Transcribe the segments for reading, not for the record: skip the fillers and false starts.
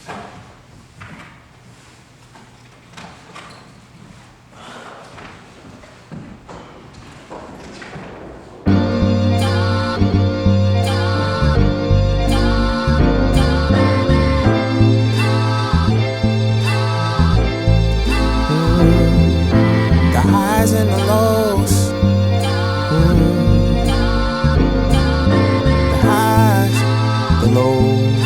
The highs and the lows. The highs, the lows.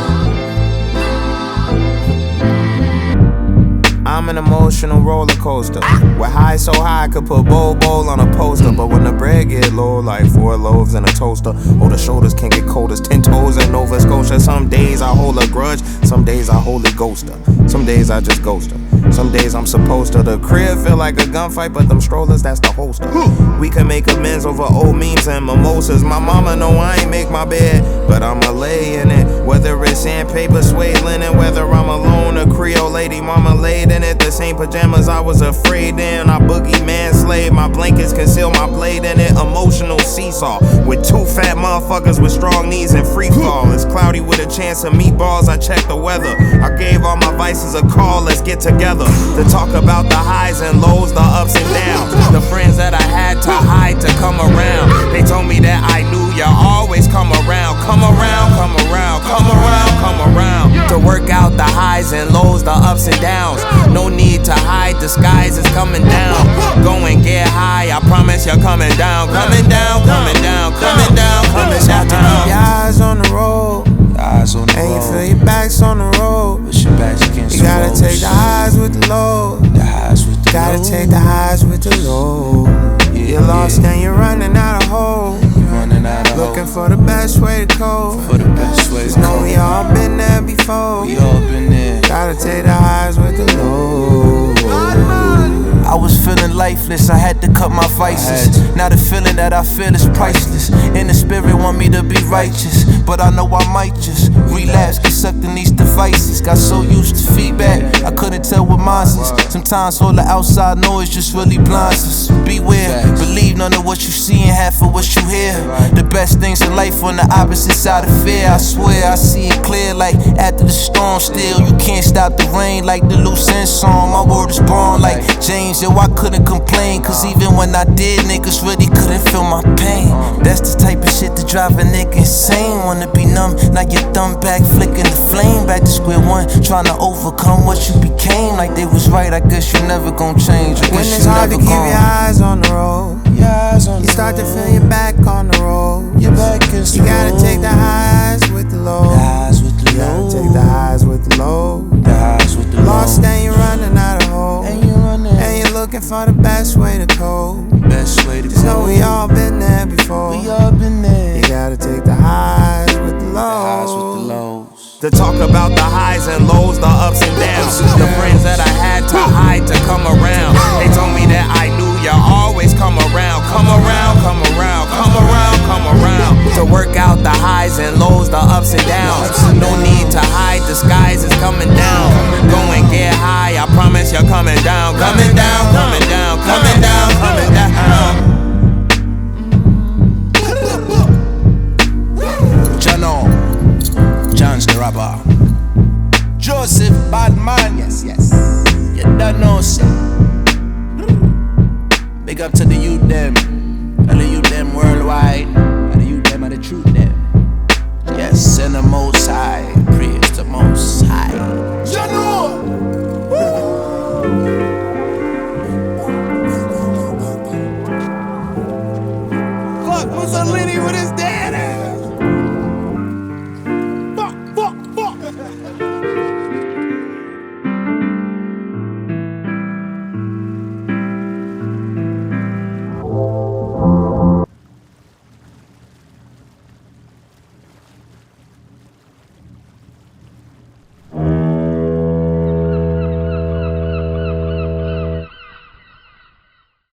I'm an emotional roller coaster, where high so high I could put bowl on a poster. But when the bread get low, like 4 loaves in a toaster, oh, the shoulders can get cold as 10 toes in Nova Scotia. Some days I hold a grudge, some days I hold a ghoster. Some days I just ghost her, some days I'm supposed to. The crib feel like a gunfight, but them strollers, that's the holster. We can make amends over old memes and mimosas. My mama know I ain't make my bed, but I'ma lay in it. Whether it's sandpaper, suede linen, whether I'm alone, a Creole lady mama laid in it. The same pajamas I was afraid in, I boogie man slave. My blankets conceal my blade in it. Emotional seesaw with 2 fat motherfuckers with strong knees and free fall. It's cloudy with a chance of meatballs, I check the weather. I gave all my vices a call, let's get together to talk about the highs and lows, the ups and downs. The friends that I had to hide to come around. They told me that I knew you always come around. Come around, come around, come around, come around. To work out the highs and lows, the ups and downs. No need to hide, the skies is coming down. Go and get high, I promise you're coming down. Coming down, coming down, coming down, coming down. Keep your eyes on the road, Eyes on the and you road. feel your back's on the road. Push your backs against You the gotta ropes. take the highs with the lows. The highs with the Gotta lows. take the highs with the lows. You're lost and you're running out of hope. You running out of Looking hope for the best way to cope. for the best way to Just know cope. we all been there before. We all been there. Gotta take the highs with the lows. I was feeling lifeless, I had to cut my vices. Now the feeling that I feel is priceless. And the spirit want me to be righteous, but I know I might just relapse, get sucked in these devices. Got so used to feedback, I couldn't tell what mine is. Sometimes all the outside noise just really blinds us. Beware, believe none of what you see and half of what you hear. The best things in life on the opposite side of fear. I swear I see it clear, like after the storm. Still, you can't stop the rain, like the loose end song. My word is born like James. Yo, I couldn't complain, cause even when I did, niggas really couldn't feel my pain. That's the type of shit that drive a nigga insane. Wanna be numb, now your thumb back, flicking the flame. Back to square one, trying to overcome what you became. Like they was right, I guess you never gon' change. I When guess it's you hard to never keep gon'. your eyes on the road, Your eyes on you the start to road. feel your back on the road. Your back against You the gotta road. take the highs with the lows. The highs with the You gotta lows. take the highs with the lows. The highs with the Lost lows. and you're running out of hope. And you running. And you're looking for the best way to cope. Best way to Just know go. we all been there before. We all been there. You gotta take the highs with the The highs with the lows. lows. To talk about the highs and lows, the ups and downs. The friends that I had to hide to come around. They told me that I knew you always come around. Come around, come around, come around, come around. To work out the highs and lows, the ups and downs. No need to hide, the skies is coming down. Go and get high, I promise you're coming down. Coming down, coming down, coming down, coming down. John's the rapper. Joseph Badman. Yes, yes. You don't know, sir. Big up to the youth them. And the youth them worldwide. And the youth them are the truth them. Yes, and the most high.